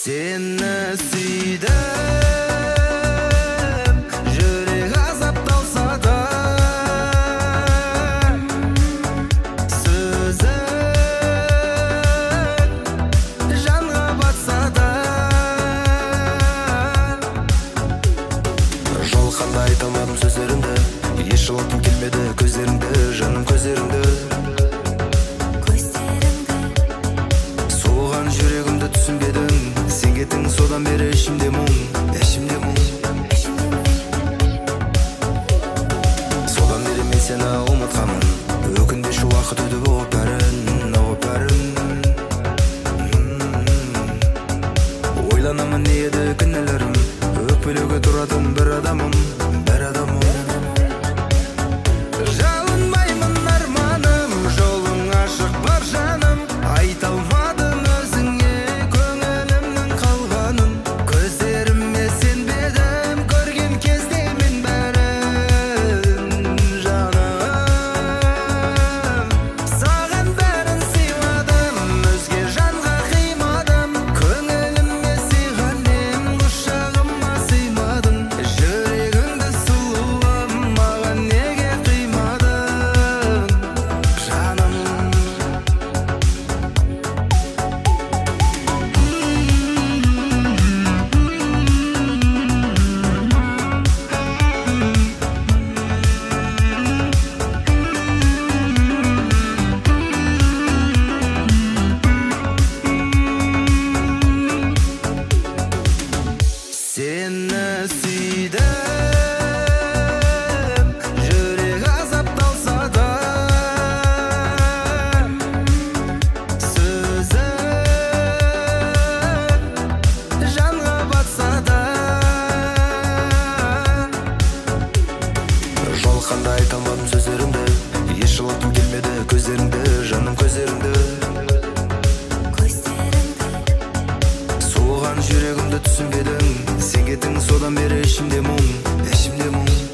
Seni sүйдім, жүрек азапталса да, сөзің жанға батса да. Жолыққанда айта алмадым сөздерімді, еш жылатқым келмеді көздеріңді, жаным көздеріңді. Соған жүрегімді түсінбедің, сен кеттің содан бері ішімде мұң, ішімде мұң. Содан бері мен сені ұмытқамын, өкінбеші уақыт өтіп оп бәрін. Ойланамын не еді кінәлерім, өкпелеуге тұратын бір адамым. Жалынбаймын арманым, жолың ашық бар жаным, айта алмадым өзіңе көңілімнің қалғанын. Көздеріме сенбедім, көрген кезде мен бәрін, жаным. Саған бәрін сыйладым, өзге жанға қимадым, көңіліме сыйған ем, құшағыма сыймадың. Жүрегіңді сұлуым, маған неге қимадың, жаным? Seni sүйдім, жүрек азапталса да, сөзің жанға батса да. Жолыққанда айта алмадым сөздерімді, еш жылатқым келмеді көздеріңді, жаным көздеріңді. Соған жүрегімді түсінбедің, сен кеттің содан бері ішімде мұң, ішімде мұң.